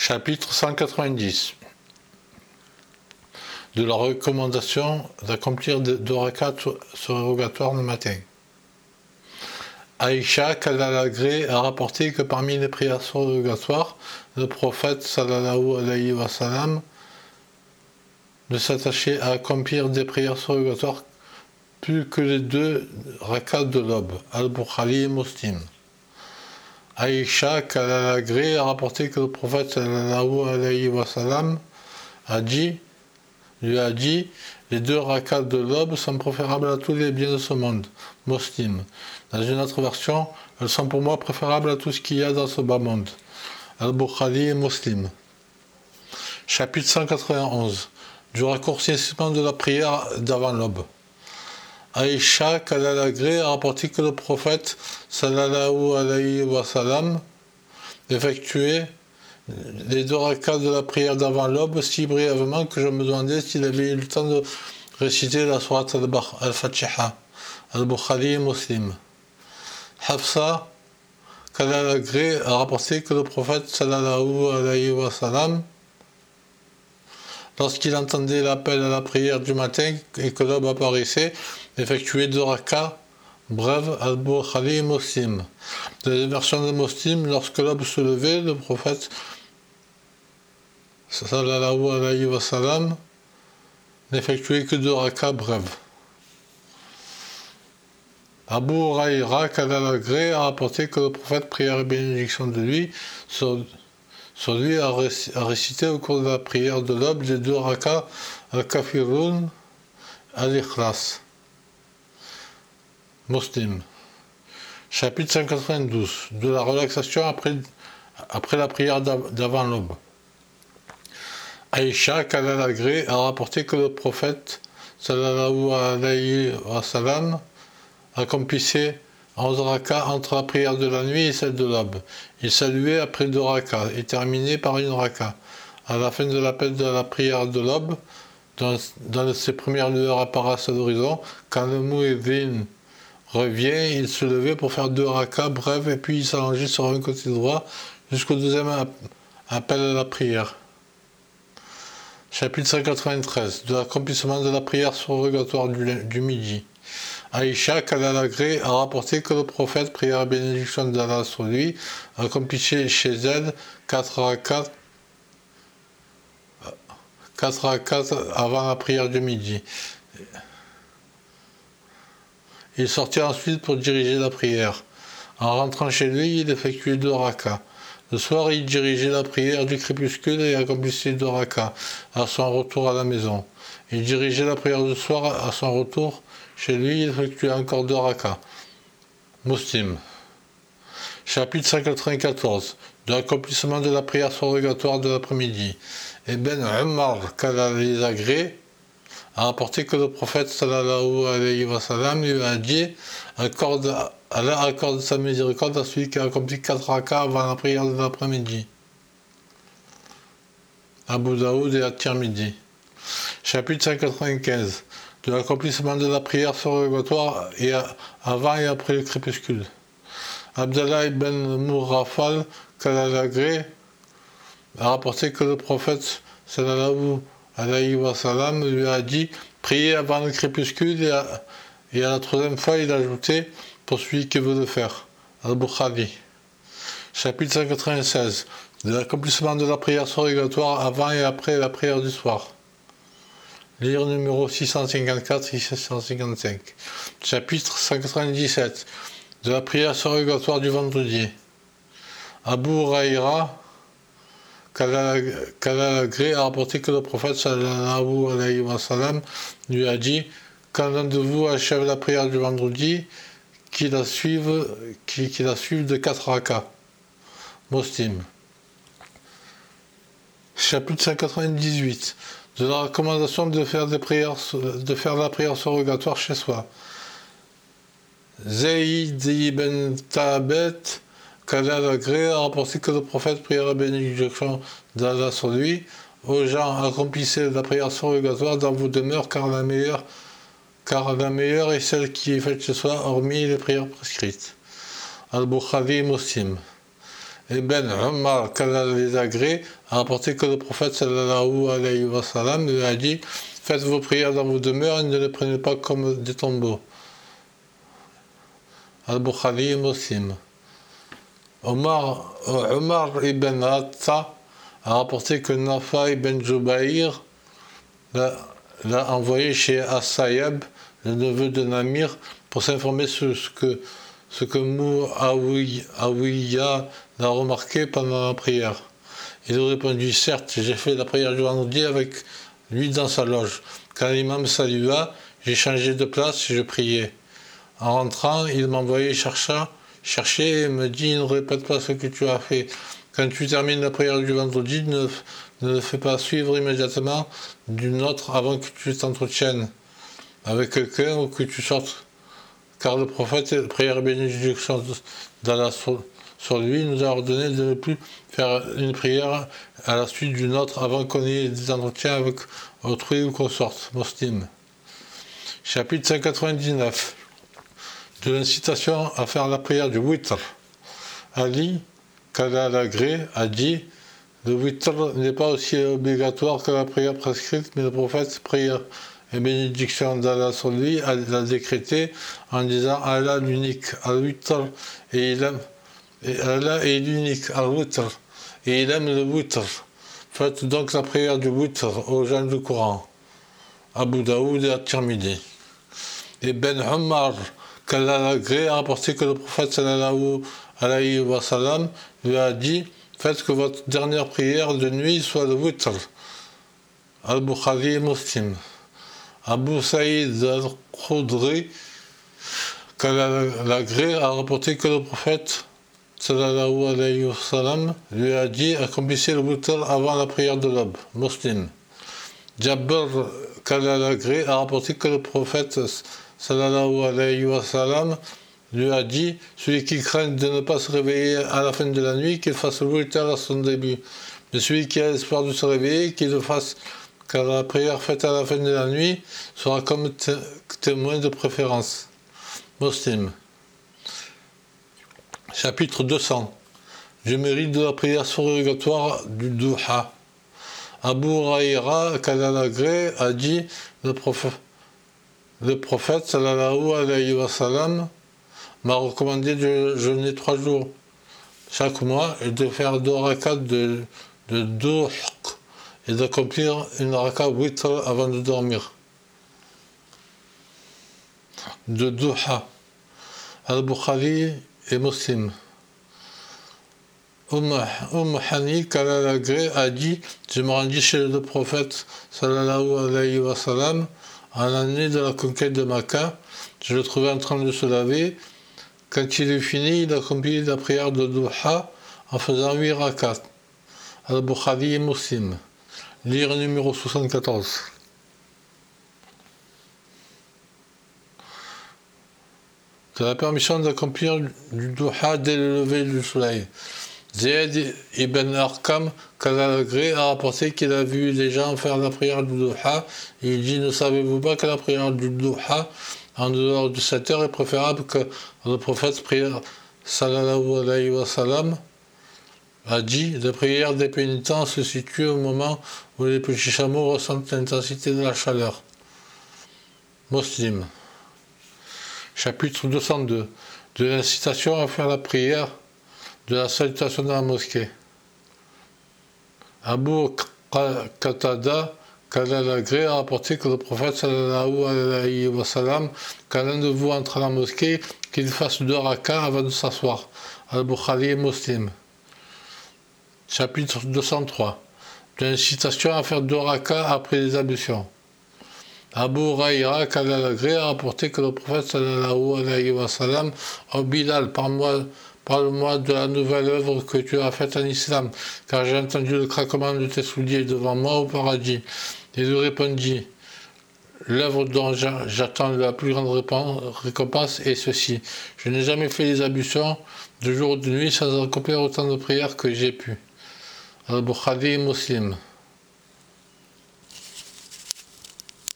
Chapitre 190 de la recommandation d'accomplir deux rakats surrogatoires le matin. Aïcha, qu'Allah l'agrée, a rapporté que parmi les prières surrogatoires, le prophète sallallahu alayhi wa sallam ne s'attachait à accomplir des prières surrogatoires plus que les deux rakats de l'aube. Al-Bukhari et Muslim. Aïcha, qu'Allah l'agrée, a rapporté que le prophète sallallahu alayhi wa sallam lui a dit les deux rakats de l'aube sont préférables à tous les biens de ce monde. Muslim. Dans une autre version, elles sont pour moi préférables à tout ce qu'il y a dans ce bas monde. Al-Bukhari et Muslim. Chapitre 191 du raccourcissement de la prière d'avant l'aube. Aïcha, qu'Allah l'agrée, a rapporté que le prophète sallallahu alayhi wa sallam effectuait les deux rakats de la prière d'avant l'aube si brièvement que je me demandais s'il avait eu le temps de réciter la sourate al-Fatiha. Al-Bukhari et Muslim. Hafsa, qu'Allah l'agrée, a rapporté que le prophète sallallahu alayhi wa sallam, lorsqu'il entendait l'appel à la prière du matin et que l'aube apparaissait, effectuait deux rakats brèves. Al-Bukhari et Muslim. Dans les versions de Muslim, lorsque l'aube se levait, le prophète sallallahu alayhi wa sallam n'effectuait que deux rakats brèves. Abu Huraïra, qu'Allah l'agrée, a rapporté que le prophète, prière et bénédiction de lui, sur lui a récité au cours de la prière de l'aube les deux rakats al-Kafirun al-Ikhlas. Muslim. Chapitre 192 de la relaxation après la prière d'avant l'aube. Aïcha, qu'Allah l'agrée, a rapporté que le prophète sallallahu alayhi wa sallam accomplissait 11 rakats entre la prière de la nuit et celle de l'aube. Il saluait après deux rakats et terminait par une raka. À la fin de l'appel de la prière de l'aube, dans ses premières lueurs apparaissent à l'horizon, quand le muezzin revient, il se levait pour faire deux rakats brefs et puis il s'allongeait sur un côté droit jusqu'au deuxième appel à la prière. Chapitre 193 de l'accomplissement de la prière surrogatoire du midi. Aïcha, qu'Allah l'agrée, a rapporté que le prophète, prière et bénédiction d'Allah sur lui, accomplissait chez elle 4 rakats avant la prière du midi. Il sortait ensuite pour diriger la prière. En rentrant chez lui, il effectuait deux rakats. Le soir, il dirigeait la prière du crépuscule et accomplissait deux rakats à son retour à la maison. Il dirigeait la prière du soir à son retour chez lui, il effectuait encore deux rakats. Muslim. Chapitre 194 de l'accomplissement de la prière surrogatoire de l'après-midi. Ibn Umar, qu'Allah les agrée, a rapporté que le prophète sallallahu alayhi wa sallam lui a dit Allah accorde sa miséricorde à celui qui a accompli 4 rakats avant la prière de l'après-midi. Abu Daoud et At-Tirmidhi. Chapitre 195 de l'accomplissement de la prière surrogatoire avant et après le crépuscule. Abdallah ibn Mughaffal, qu'Allah l'agrée, a rapporté que le prophète sallallahu alayhi wa sallam lui a dit priez avant le crépuscule et à la troisième fois il a ajouté pour celui qui veut le faire. Al-Bukhari. Chapitre 196 de l'accomplissement de la prière surrogatoire avant et après la prière du soir. Livre numéro 654 et 655. Chapitre 197 de la prière surrogatoire du vendredi. Abu Huraïra, qu'Allah l'agrée, a rapporté que le prophète sallallahu alayhi wa sallam lui a dit quand l'un de vous achève la prière du vendredi, qu'il la suive de 4 rakats. Muslim. Chapitre 198 de la recommandation de faire la prière surrogatoire chez soi. Zayd ibn Thabit, qu'Allah l'agrée, a rapporté que le prophète, prière et bénédiction d'Allah sur lui, aux gens accomplissez la prière surrogatoire dans vos demeures, car la meilleure est celle qui est faite chez soi, hormis les prières prescrites. Al-Bukhari Muslim. Et Ben Omar, qu'Allah les agrée, a rapporté que le prophète sallallahu alayhi wa sallam lui a dit: faites vos prières dans vos demeures et ne les prenez pas comme des tombeaux. Al-Bukhari et Muslim. Omar ibn Atta a rapporté que Nafa ibn Jubayr l'a envoyé chez As-Sayyab, le neveu de Namir, pour s'informer sur ce que Muawiyah l'a remarqué pendant la prière. Il a répondu: certes, j'ai fait la prière du vendredi avec lui dans sa loge. Quand l'imam salua, j'ai changé de place et je priais. En rentrant, il m'a envoyé chercher et me dit: ne répète pas ce que tu as fait. Quand tu termines la prière du vendredi, ne le fais pas suivre immédiatement d'une autre avant que tu t'entretiennes avec quelqu'un ou que tu sortes. Car le prophète, prière et bénédiction d'Allah sur lui, nous a ordonné de ne plus faire une prière à la suite d'une autre avant qu'on ait des entretiens avec autrui ou qu'on sorte. Muslim. Chapitre 199. De l'incitation à faire la prière du witr. Ali, qu'Allah l'agrée, a dit: le witr n'est pas aussi obligatoire que la prière prescrite, mais le prophète, prière et bénédiction d'Allah sur lui, l'a décrété en disant: Allah l'unique, al-witr, et Allah est l'unique, al-witr, et il aime le witr. Faites donc la prière du witr aux gens du Coran. Abu Daoud et At-Tirmidhi. Et Ben Omar, qu'Allah l'agrée, a rapporté que le prophète sallallahu alayhi wa sallam lui a dit: faites que votre dernière prière de nuit soit le witr. Al-Bukhari et Muslim. Abu Saïd al-Khudri, qu'Allah l'agrée, a rapporté que le prophète sallallahu alayhi wa sallam lui a dit: accomplissez le witr avant la prière de l'aube. Muslim. Jabir, qu'Allah l'agrée, a rapporté que le prophète sallallahu alayhi wa sallam lui a dit: celui qui craint de ne pas se réveiller à la fin de la nuit, qu'il fasse le witr à son début. Mais celui qui a l'espoir de se réveiller, qu'il le fasse, car la prière faite à la fin de la nuit sera comme témoin de préférence. Muslim. Chapitre 200. Du mérite de la prière surrogatoire du Duha. Abu Huraïra, qu'Allah l'agrée, a dit: le prophète sallallahu alayhi wa sallam m'a recommandé de jeûner 3 jours chaque mois et de faire 2 rakats de duh et d'accomplir une raka witr avant de dormir. De duha. Al-Bukhari et Muslim. Hani, qu'Allah l'agrée, a dit: je me rendis chez le prophète sallallahu alayhi wa sallam en l'année de la conquête de Makkah. Je le trouvais en train de se laver. Quand il eut fini, il accomplit la prière de duha en faisant 8 rakats. Al-Bukhari et Muslim. Lire numéro 74. De la permission d'accomplir du duha dès le lever du soleil. Zayd ibn Arqam, qu'Allah l'agrée, a rapporté qu'il a vu les gens faire la prière du duha, et il dit: ne savez-vous pas que la prière du duha en dehors de 7 heures est préférable que le prophète prière sallallahu alayhi wa sallam a dit: la prière des pénitents se situe au moment où les petits chameaux ressentent l'intensité de la chaleur. Muslim. Chapitre 202. De l'incitation à faire la prière de la salutation dans la mosquée. Abu Qatada, qu'Allah l'agrée, a rapporté que le prophète sallallahu alayhi wa sallam, quand l'un de vous entre à la mosquée, qu'il fasse 2 rakats avant de s'asseoir. Al-Bukhari et Muslim. Chapitre 203. De l'incitation à faire 2 rakats après les ablutions. Abu Huraïra, qu'Allah l'agrée, a rapporté que le prophète sallallahu alayhi wa sallam: oh Bilal, parle-moi de la nouvelle œuvre que tu as faite en islam, car j'ai entendu le craquement de tes souliers devant moi au paradis. Et il répondit: l'œuvre dont j'attends la plus grande récompense est ceci: je n'ai jamais fait les ablutions de jour ou de nuit sans accomplir autant de prières que j'ai pu. Al-Bukhari Muslim.